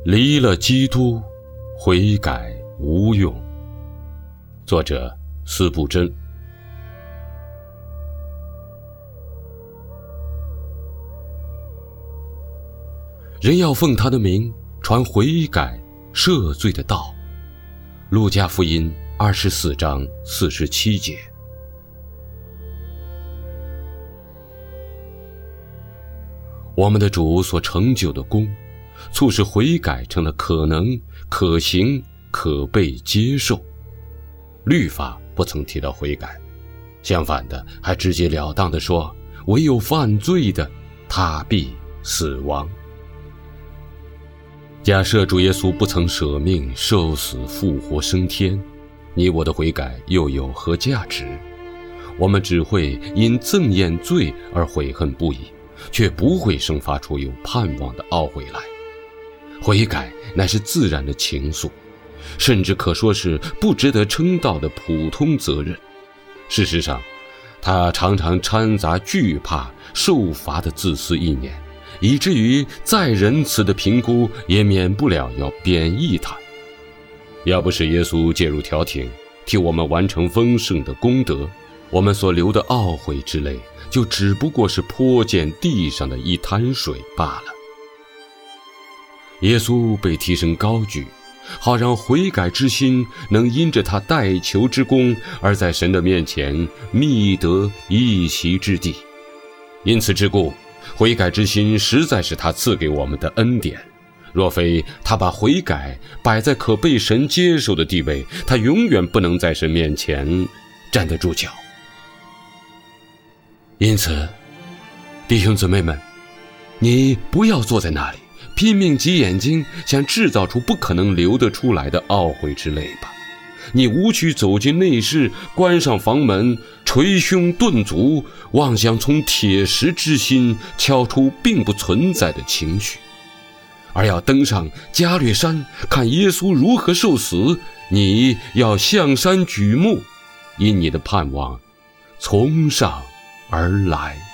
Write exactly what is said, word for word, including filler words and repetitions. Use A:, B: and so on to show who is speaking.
A: 离了基督，悔改无用。作者司布真。人要奉他的名传悔改赦罪的道。路加福音二十四章四十七节。我们的主所成就的功，促使悔改成了可能、可行、可被接受。律法不曾提到悔改，相反的，还直截了当地说，唯有犯罪的，他必死亡。假设主耶稣不曾舍命受死复活升天，你我的悔改又有何价值？我们只会因憎厌罪而悔恨不已，却不会生发出有盼望的懊悔来。悔改乃是自然的情愫，甚至可说是不值得称道的普通责任。事实上，它常常掺杂惧怕、受罚的自私意念，以至于再仁慈的评估也免不了要贬义它。要不是耶稣介入调停，替我们完成丰盛的功德，我们所流的懊悔之泪，就只不过是泼溅地上的一滩水罢了。耶稣被提升高举，好让悔改之心能因着他代求之功，而在神的面前觅得一席之地。因此之故，悔改之心实在是他赐给我们的恩典。若非他把悔改摆在可被神接受的地位，他永远不能在神面前站得住脚。因此，弟兄姊妹们，你不要坐在那里拼命挤眼睛，想制造出不可能流得出来的懊悔之泪吧。你无需走进内室，关上房门，捶胸顿足，妄想从铁石之心敲出并不存在的情绪，而要登上加略山，看耶稣如何受死。你要向山举目，因你的盼望从上而来。